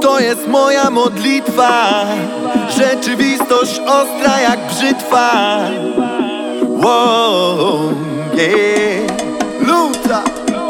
To jest moja modlitwa, rzeczywistość ostra jak brzytwa. Wow, yeah. Luta.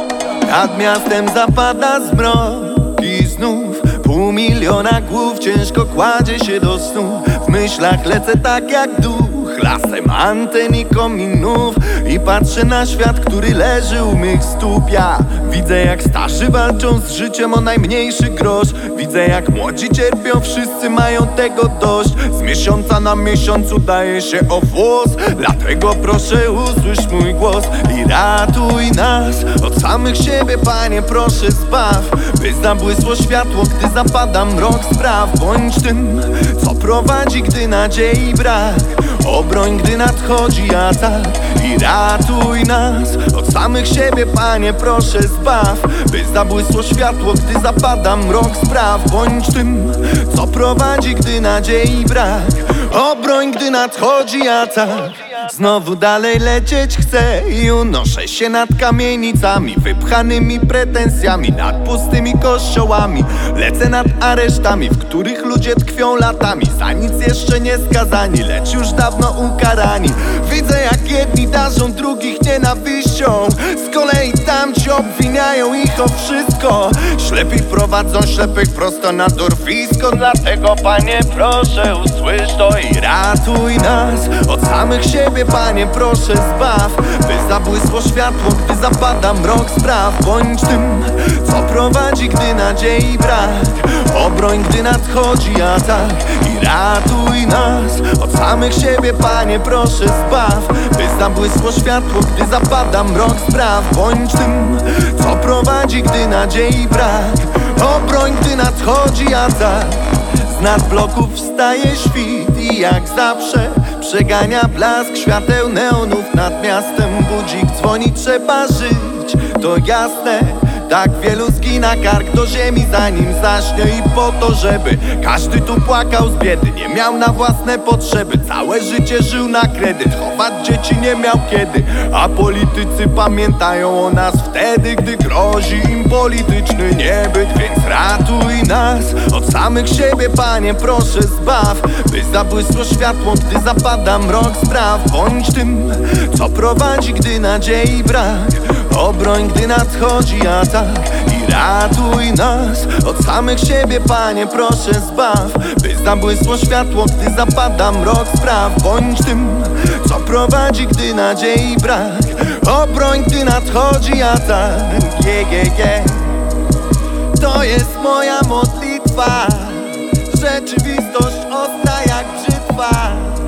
Nad miastem zapada zmrok i znów 500 000 głów ciężko kładzie się do snu. W myślach lecę tak jak duch, lasem anten i kominów, i patrzę na świat, który leży u mych stóp. Ja widzę, jak starzy walczą z życiem o najmniejszy grosz. Widzę, jak młodzi cierpią, wszyscy mają tego dość. Z miesiąca na miesiąc udaje się o włos. Dlatego proszę, usłysz mój głos i ratuj nas od samych siebie, Panie, proszę zbaw, by zabłysło światło, gdy zapada mrok spraw. Bądź tym, co prowadzi, gdy nadziei brak. Obroń, gdy nadchodzi atak, i ratuj nas od samych siebie, Panie, proszę zbaw, by zabłysło światło, gdy zapada mrok spraw. Bądź tym, co prowadzi, gdy nadziei brak. Obroń, gdy nadchodzi atak. Znowu dalej lecieć chcę i unoszę się nad kamienicami, wypchanymi pretensjami, nad pustymi kościołami. Lecę nad aresztami, w których ludzie tkwią latami, za nic jeszcze nie skazani, lecz już dawno ukarani. Widzę, jak jedni darzą drugich nienawiścią, z kolei tamci obwiniają ich o wszystko. Ślepi prowadzą ślepych prosto na dorwisko. Dlatego, Panie, proszę, usłysz to i ratuj nas od samych siebie, Panie, proszę zbaw, by zabłysło światło, gdy zapada mrok spraw. Bądź tym, co prowadzi, gdy nadziei brak. Obroń, gdy nadchodzi atak, i ratuj nas od samych siebie, Panie, proszę zbaw, by zabłysło światło, gdy zapada mrok spraw. Bądź tym, co prowadzi, gdy nadziei brak. Obroń, gdy nadchodzi atak. Z nad bloków wstaje świt i jak zawsze przegania blask świateł neonów nad miastem. Budzik dzwoni, trzeba żyć, to jasne. Tak wielu zgina kark do ziemi, zanim zaśnie, i po to, żeby każdy tu płakał z biedy, nie miał na własne potrzeby, całe życie żył na kredyt, chować dzieci nie miał kiedy. A politycy pamiętają o nas wtedy, gdy grozi im polityczny niebyt. Więc ratuj nas od samych siebie, Panie, proszę zbaw, by zabłysło światło, gdy zapada mrok spraw. Bądź tym, co prowadzi, gdy nadziei brak. Obroń, gdy nadchodzi atak, i ratuj nas od samych siebie, Panie, proszę zbaw, by zabłysło światło, gdy zapada mrok spraw. Bądź tym, co prowadzi, gdy nadziei brak. Obroń, gdy nadchodzi atak. Yeah, yeah, yeah. To jest moja modlitwa, rzeczywistość ostra jak brzytwa.